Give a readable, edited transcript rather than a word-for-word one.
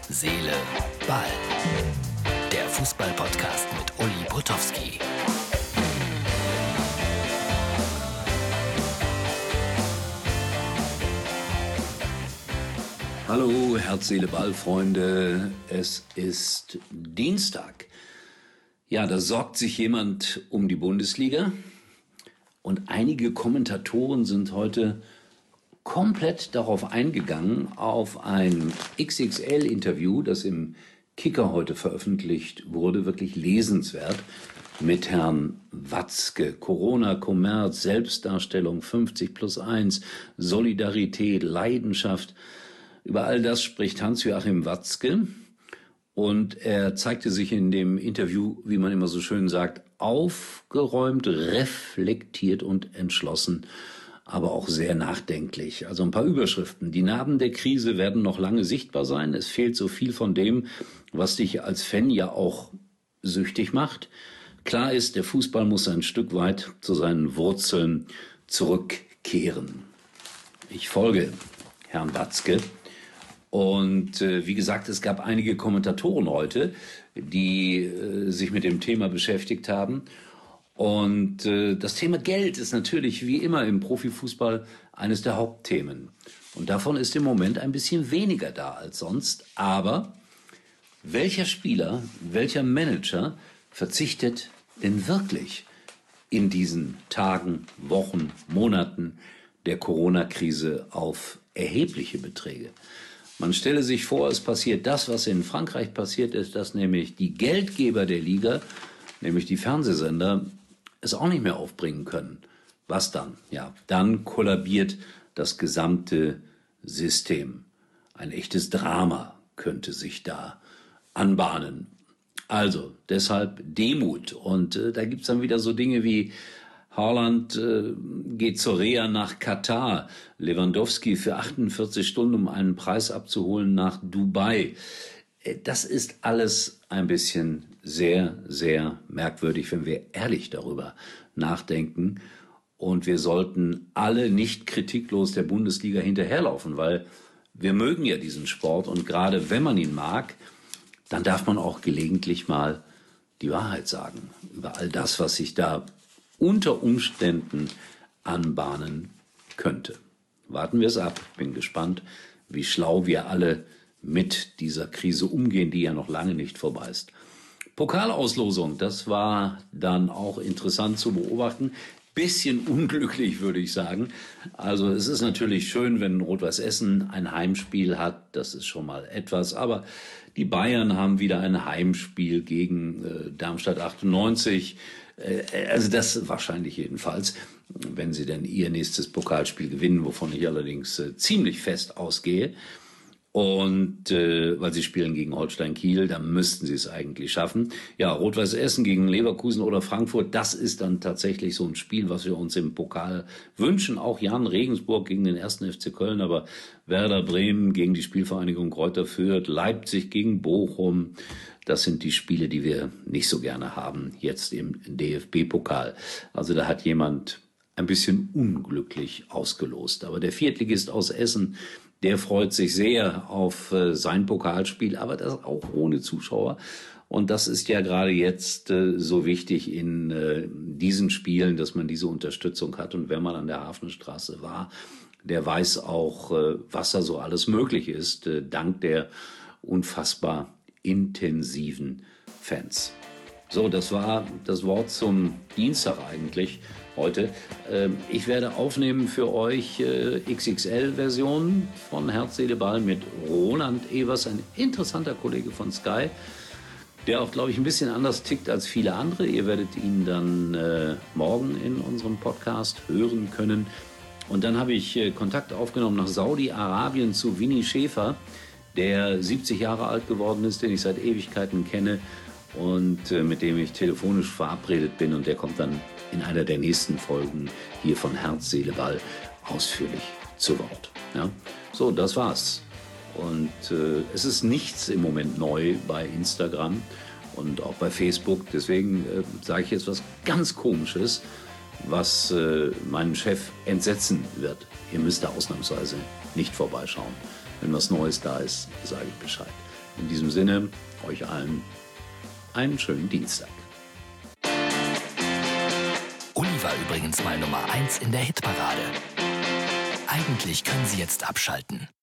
Seele, Ball. Der Fußball-Podcast mit Uli Potowski. Hallo, Herz, Seele, Ball, Freunde. Es ist Dienstag. Ja, da sorgt sich jemand um die Bundesliga. Und einige Kommentatoren sind heute komplett darauf eingegangen, auf ein XXL-Interview, das im Kicker heute veröffentlicht wurde, wirklich lesenswert, mit Herrn Watzke. Corona, Kommerz, Selbstdarstellung, 50+1, Solidarität, Leidenschaft. Über all das spricht Hans-Joachim Watzke. Und er zeigte sich in dem Interview, wie man immer so schön sagt, aufgeräumt, reflektiert und entschlossen, aber auch sehr nachdenklich. Also ein paar Überschriften. Die Narben der Krise werden noch lange sichtbar sein. Es fehlt so viel von dem, was dich als Fan ja auch süchtig macht. Klar ist, der Fußball muss ein Stück weit zu seinen Wurzeln zurückkehren. Ich folge Herrn Watzke. Und wie gesagt, es gab einige Kommentatoren heute, die sich mit dem Thema beschäftigt haben. Und das Thema Geld ist natürlich wie immer im Profifußball eines der Hauptthemen. Und davon ist im Moment ein bisschen weniger da als sonst. Aber welcher Spieler, welcher Manager verzichtet denn wirklich in diesen Tagen, Wochen, Monaten der Corona-Krise auf erhebliche Beträge? Man stelle sich vor, es passiert das, was in Frankreich passiert ist, dass nämlich die Geldgeber der Liga, nämlich die Fernsehsender, es auch nicht mehr aufbringen können. Was dann? Ja, dann kollabiert das gesamte System. Ein echtes Drama könnte sich da anbahnen. Also deshalb Demut. Und da gibt's dann wieder so Dinge wie Haaland geht zur Reha nach Katar, Lewandowski für 48 Stunden, um einen Preis abzuholen, nach Dubai. Das ist alles ein bisschen sehr, sehr merkwürdig, wenn wir ehrlich darüber nachdenken. Und wir sollten alle nicht kritiklos der Bundesliga hinterherlaufen, weil wir mögen ja diesen Sport. Und gerade wenn man ihn mag, dann darf man auch gelegentlich mal die Wahrheit sagen über all das, was sich da unter Umständen anbahnen könnte. Warten wir es ab. Bin gespannt, wie schlau wir alle mit dieser Krise umgehen, die ja noch lange nicht vorbei ist. Pokalauslosung, das war dann auch interessant zu beobachten. Bisschen unglücklich, würde ich sagen. Also es ist natürlich schön, wenn Rot-Weiß Essen ein Heimspiel hat. Das ist schon mal etwas. Aber die Bayern haben wieder ein Heimspiel gegen Darmstadt 98. Also das wahrscheinlich jedenfalls, wenn sie denn ihr nächstes Pokalspiel gewinnen, wovon ich allerdings ziemlich fest ausgehe. Und weil sie spielen gegen Holstein Kiel, dann müssten sie es eigentlich schaffen. Ja, Rot-Weiß Essen gegen Leverkusen oder Frankfurt, das ist dann tatsächlich so ein Spiel, was wir uns im Pokal wünschen. Auch Jan Regensburg gegen den 1. FC Köln, aber Werder Bremen gegen die Spielvereinigung Greuther Fürth, Leipzig gegen Bochum. Das sind die Spiele, die wir nicht so gerne haben, jetzt im DFB-Pokal. Also da hat jemand ein bisschen unglücklich ausgelost. Aber der Viertligist aus Essen, der freut sich sehr auf sein Pokalspiel, aber das auch ohne Zuschauer. Und das ist ja gerade jetzt so wichtig in diesen Spielen, dass man diese Unterstützung hat. Und wenn man an der Hafenstraße war, der weiß auch, was da so alles möglich ist, dank der unfassbar intensiven Fans. So, das war das Wort zum Dienstag eigentlich heute. Ich werde aufnehmen für euch XXL-Version von Herz, Seele, Ball mit Roland Evers, ein interessanter Kollege von Sky, der auch, glaube ich, ein bisschen anders tickt als viele andere. Ihr werdet ihn dann morgen in unserem Podcast hören können. Und dann habe ich Kontakt aufgenommen nach Saudi-Arabien zu Winnie Schäfer, der 70 Jahre alt geworden ist, den ich seit Ewigkeiten kenne und mit dem ich telefonisch verabredet bin. Und der kommt dann in einer der nächsten Folgen hier von Herz, Seele, Ball ausführlich zu Wort. Ja? So, das war's. Und es ist nichts im Moment neu bei Instagram und auch bei Facebook. Deswegen sage ich jetzt was ganz Komisches, was meinen Chef entsetzen wird. Ihr müsst da ausnahmsweise nicht vorbeischauen. Wenn was Neues da ist, sage ich Bescheid. In diesem Sinne, euch allen einen schönen Dienstag. Uli war übrigens mal Nummer 1 in der Hitparade. Eigentlich können Sie jetzt abschalten.